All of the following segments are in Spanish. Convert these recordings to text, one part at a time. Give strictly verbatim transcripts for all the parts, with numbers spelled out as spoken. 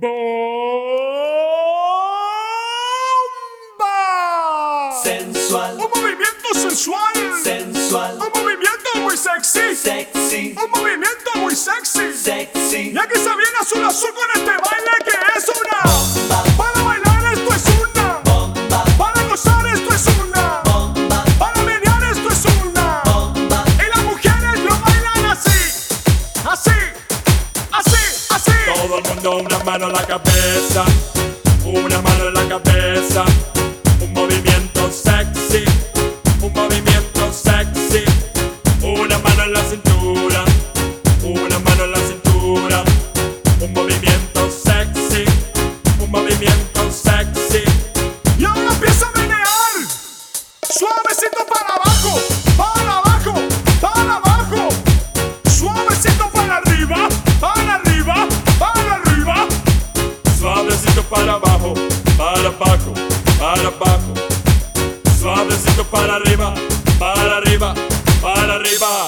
¡Bomba! Sensual, Un movimiento sensual. sensual, Un movimiento muy sexy. sexy, Un movimiento muy sexy. sexy. Y aquí se viene azul azul con este baile que es una Bomba, Para bailar esto es una bomba, Para gozar esto es una bomba, Para menear esto es una bomba. Y las mujeres lo bailan así. Así, así, así. Todo el mundo una mano en la cabeza, una mano en la cabeza, un movimiento sexy, un movimiento sexy, una mano en la cintura, una mano en la cintura, un movimiento sexy, un movimiento sexy. Y ahora empieza a menear. Suavecito para abajo, para abajo, para abajo. Suavecito para arriba, para arriba, para arriba. Suavecito para abajo, para abajo, para abajo. Suavecito para arriba, para arriba, para arriba.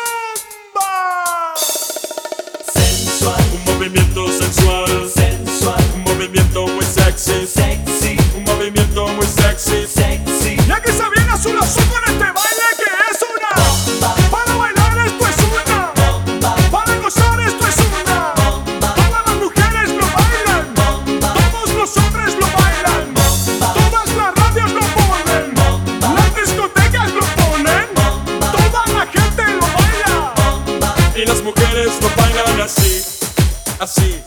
¡Bomba! Sensual, Un movimiento sensual, sensual, un movimiento muy sexy, sexy, un movimiento muy sexy. sexy. Y aquí se viene azul azul con este baile que es una Bomba, Para bailar esto es una bomba, Para gozar esto es una bomba, Todas las mujeres lo bailan. bomba, Todos los hombres lo bailan. bomba, Todas las radios lo ponen. Las discotecas lo ponen. Toda la gente lo baila. bomba. Y las mujeres lo bailan así, así,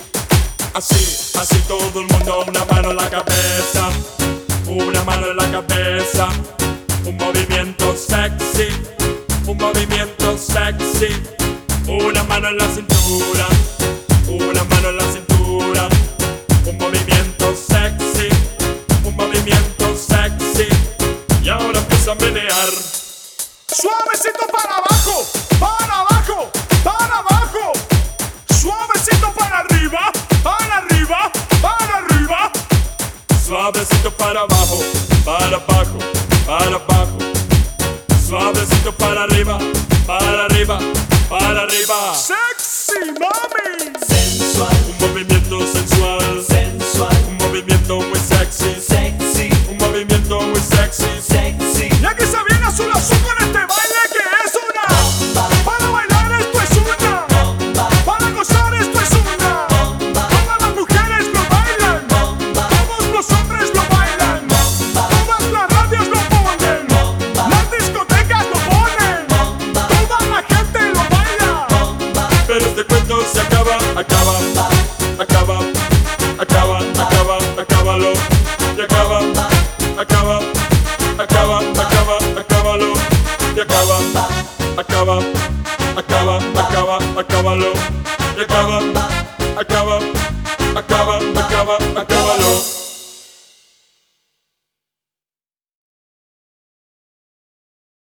así, así. Todo el mundo una mano en la cabeza, una mano en la cabeza, un movimiento sexy, un movimiento sexy, una mano en la cintura, una mano en la cintura, un movimiento sexy, un movimiento sexy. Y ahora empieza a menear. Suavecito para abajo, para abajo, para abajo. Suavecito para arriba, para arriba, para arriba. Suavecito para abajo, para abajo, para abajo. Suavecito para arriba, para arriba, para arriba. Sexy mami. Sensual, Un movimiento sensual, sensual, un movimiento muy sexy, sexy, un movimiento muy sexy. sexy. Y aquí se viene azul azul con este baile que es una Bomba, Para bailar esto es una bomba, Para gozar esto es una bomba, Todas las mujeres lo bailan. bomba, Todos los hombres lo bailan. bomba, Todas las radios lo ponen. Las discotecas lo ponen. bomba, Toda la gente lo baila. bomba. Pero este cuento se acaba, acaba, acaba, acaba, acaba, acábalo. Y acaba, acaba, acaba, acaba, acábalo. Y acaba, acaba, acaba, acaba, acábalo. Y acaba, acaba, acaba, acaba, acábalo.